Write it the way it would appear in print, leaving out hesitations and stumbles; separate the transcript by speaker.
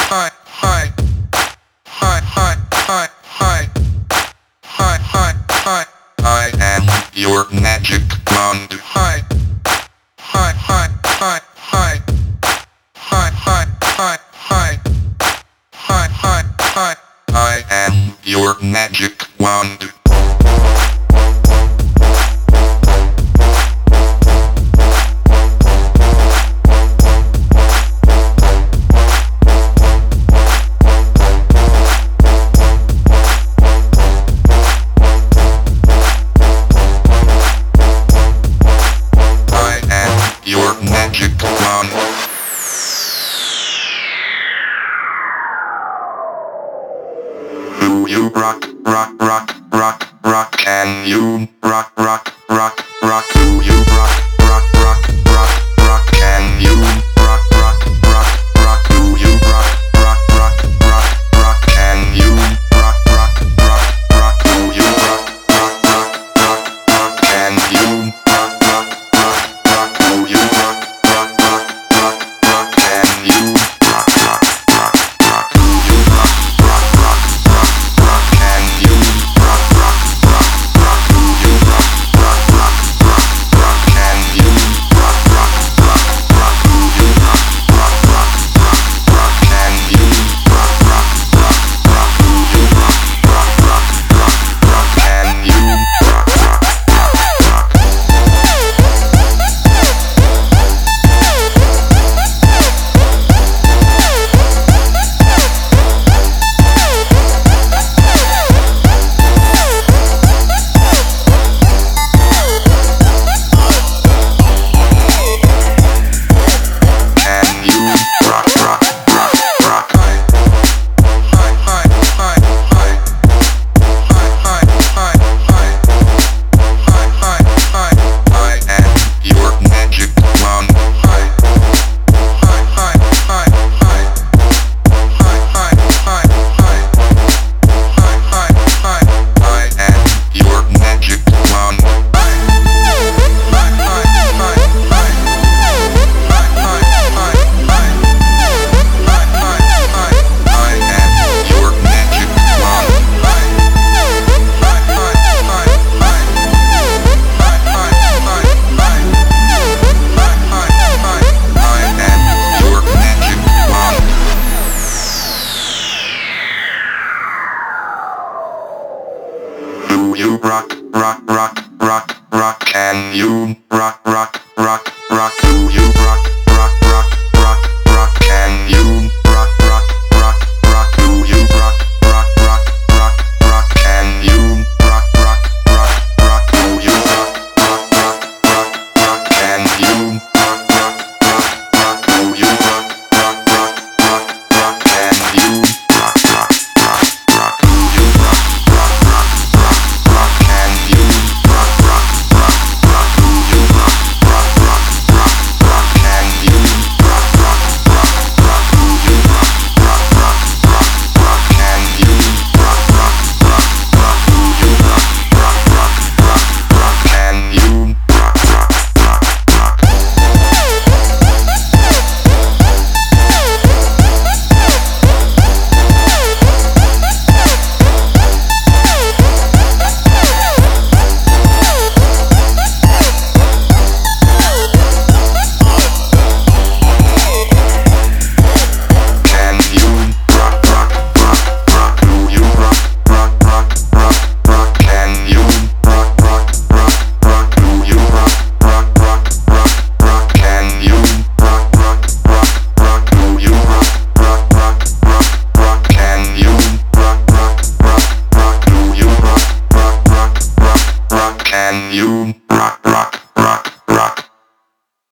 Speaker 1: I am your magic wand. I am your magic wand. I am your magic wand. Do you rock, rock, rock, rock, rock? Can you rock, rock, rock, rock? Do you rock, rock, rock, rock, rock? Can you rock, rock, rock, rock? Do you rock, rock, rock, rock, rock? Can you rock, rock, rock, rock? Do you rock, rock, rock, rock, rock? Can you rock, rock, rock, rock? Do you rock, rock, rock, rock, rock? Can you rock, rock, rock, rock? Do you rock, rock, rock, rock, rock? Can you rock, rock, rock, rock? Do you rock, rock, rock, rock, rock? Can you rock, rock, rock, rock? Do you rock, rock, rock, rock, rock? Can you rock, rock, rock, rock? Do you rock, rock, rock, rock, rock? Can you rock, rock, rock, Can you rock, rock, rock, rock? I am your magic wand. I am your magic wand. I am your magic wand. I am your magic wand. Do you rock, rock, rock, rock, rock? Can you rock, rock, rock, rock? Do you rock,